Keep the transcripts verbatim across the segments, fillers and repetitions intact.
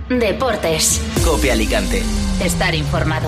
Deportes. COPE Alicante. Estar informado.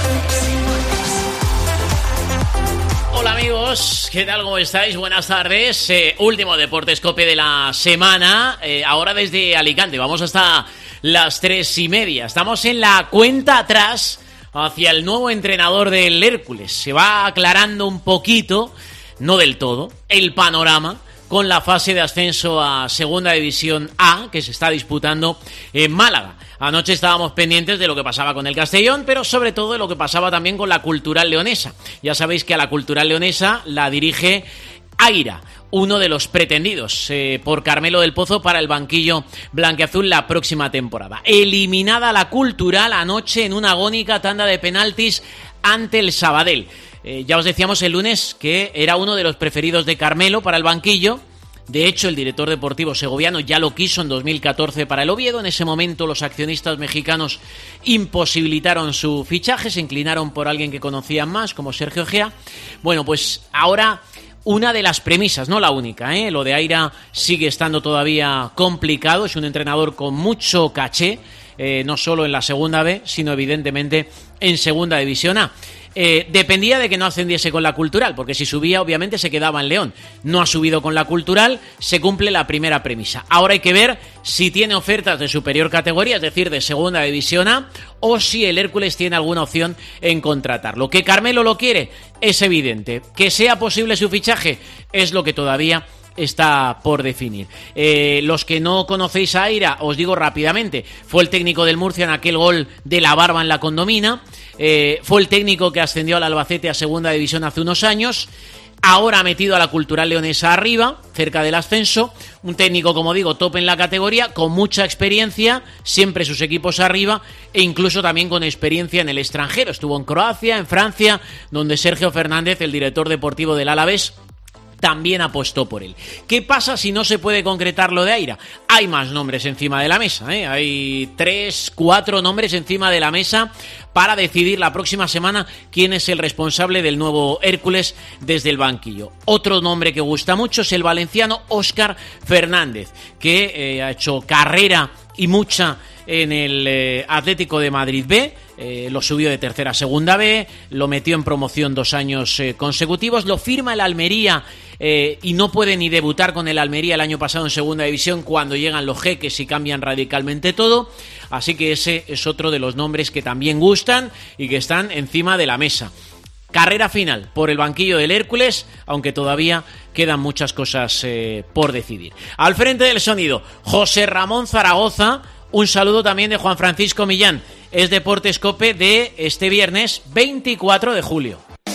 Hola amigos, ¿qué tal? ¿Cómo estáis? Buenas tardes. Eh, último Deportes COPE de la semana. Eh, ahora desde Alicante. Vamos hasta las tres y media. Estamos en la cuenta atrás hacia el nuevo entrenador del Hércules. Se va aclarando un poquito, no del todo, el panorama con la fase de ascenso a Segunda División A, que se está disputando en Málaga. Anoche estábamos pendientes de lo que pasaba con el Castellón, pero sobre todo de lo que pasaba también con la Cultural Leonesa. Ya sabéis que a la Cultural Leonesa la dirige Aira, uno de los pretendidos eh, por Carmelo del Pozo para el banquillo blanquiazul la próxima temporada. Eliminada la Cultural anoche en una agónica tanda de penaltis ante el Sabadell. Eh, ya os decíamos el lunes que era uno de los preferidos de Carmelo para el banquillo. De hecho, el director deportivo segoviano ya lo quiso en dos mil catorce para el Oviedo. En ese momento los accionistas mexicanos imposibilitaron su fichaje, se inclinaron por alguien que conocían más, como Sergio Gea. Bueno, pues ahora una de las premisas, no la única, ¿eh? Lo de Aira sigue estando todavía complicado, es un entrenador con mucho caché, eh, no solo en la Segunda B, sino evidentemente en Segunda División A. Eh, dependía de que no ascendiese con la Cultural, porque si subía obviamente se quedaba en León. No ha subido con la Cultural, se cumple la primera premisa. Ahora hay que ver si tiene ofertas de superior categoría, es decir, de Segunda División A, o si el Hércules tiene alguna opción en contratarlo. Que Carmelo lo quiere es evidente. Que sea posible su fichaje es lo que todavía está por definir. Eh, los que no conocéis a Aira, os digo rápidamente, fue el técnico del Murcia en aquel gol de la Barba en la Condomina, eh, fue el técnico que ascendió al Albacete a Segunda División hace unos años, ahora ha metido a la Cultural Leonesa arriba, cerca del ascenso, un técnico, como digo, top en la categoría, con mucha experiencia, siempre sus equipos arriba, e incluso también con experiencia en el extranjero. Estuvo en Croacia, en Francia, donde Sergio Fernández, el director deportivo del Alavés, también apostó por él. ¿Qué pasa si no se puede concretar lo de Aira? Hay más nombres encima de la mesa, ¿eh? Hay tres, cuatro nombres encima de la mesa para decidir la próxima semana quién es el responsable del nuevo Hércules desde el banquillo. Otro nombre que gusta mucho es el valenciano Óscar Fernández, que eh, ha hecho carrera y mucha en el eh, Atlético de Madrid B, eh, lo subió de tercera a segunda B, lo metió en promoción dos años eh, consecutivos, lo firma el Almería eh, y no puede ni debutar con el Almería el año pasado en segunda división cuando llegan los jeques y cambian radicalmente todo, así que ese es otro de los nombres que también gustan y que están encima de la mesa. Carrera final por el banquillo del Hércules, aunque todavía quedan muchas cosas eh, por decidir. Al frente del sonido, José Ramón Zaragoza. Un saludo también de Juan Francisco Millán. Es Deportes COPE de este viernes veinticuatro de julio.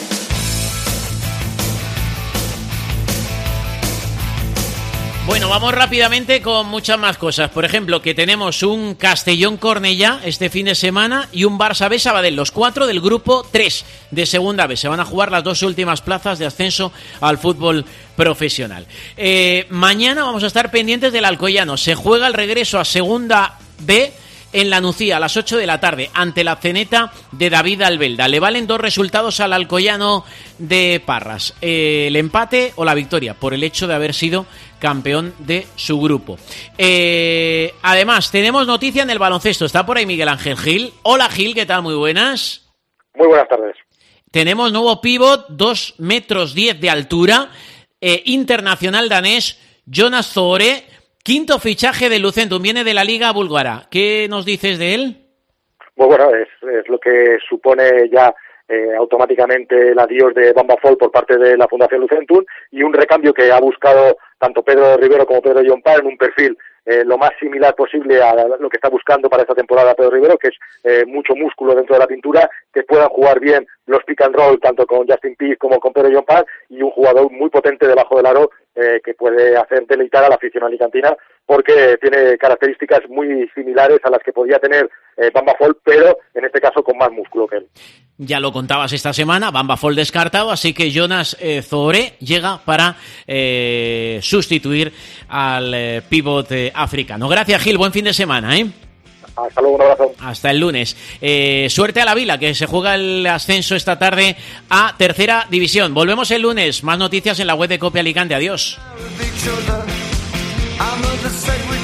Bueno, vamos rápidamente con muchas más cosas. Por ejemplo, que tenemos un Castellón-Cornellá este fin de semana y un Barça B Sabadell, los cuatro del grupo tres de Segunda B. Se van a jugar las dos últimas plazas de ascenso al fútbol profesional. Eh, mañana vamos a estar pendientes del Alcoyano. Se juega el regreso a Segunda B en La Nucía a las ocho de la tarde ante la Ceneta de David Albelda. Le valen dos resultados al Alcoyano de Parras, eh, el empate o la victoria, por el hecho de haber sido campeón de su grupo. Eh, además, tenemos noticia en el baloncesto. Está por ahí Miguel Ángel Gil. Hola Gil, ¿qué tal? Muy buenas. Muy buenas tardes. Tenemos nuevo pívot, dos metros diez de altura, eh, internacional danés, Jonas Zohore. Quinto fichaje de Lucentum, viene de la Liga Búlgara. ¿Qué nos dices de él? Pues bueno, es, es lo que supone ya eh, automáticamente el adiós de Bamba Fall por parte de la Fundación Lucentum y un recambio que ha buscado tanto Pedro Rivero como Pedro Llompar en un perfil eh, lo más similar posible a lo que está buscando para esta temporada Pedro Rivero, que es eh, mucho músculo dentro de la pintura, que puedan jugar bien los pick and roll tanto con Justin Peake como con Pedro Llompar y un jugador muy potente debajo del aro eh, que puede hacer deleitar a la afición alicantina porque tiene características muy similares a las que podía tener eh, Bamba Fall, pero en este caso con más músculo que él. Ya lo contabas esta semana, Bamba Fall descartado, así que Jonas eh, Zohore llega para eh, sustituir al eh, pívot eh, africano. Gracias Gil, buen fin de semana, ¿eh? Hasta luego, un abrazo. Hasta el lunes. Eh, suerte a la Vila, que se juega el ascenso esta tarde a Tercera División. Volvemos el lunes. Más noticias en la web de COPE Alicante. Adiós.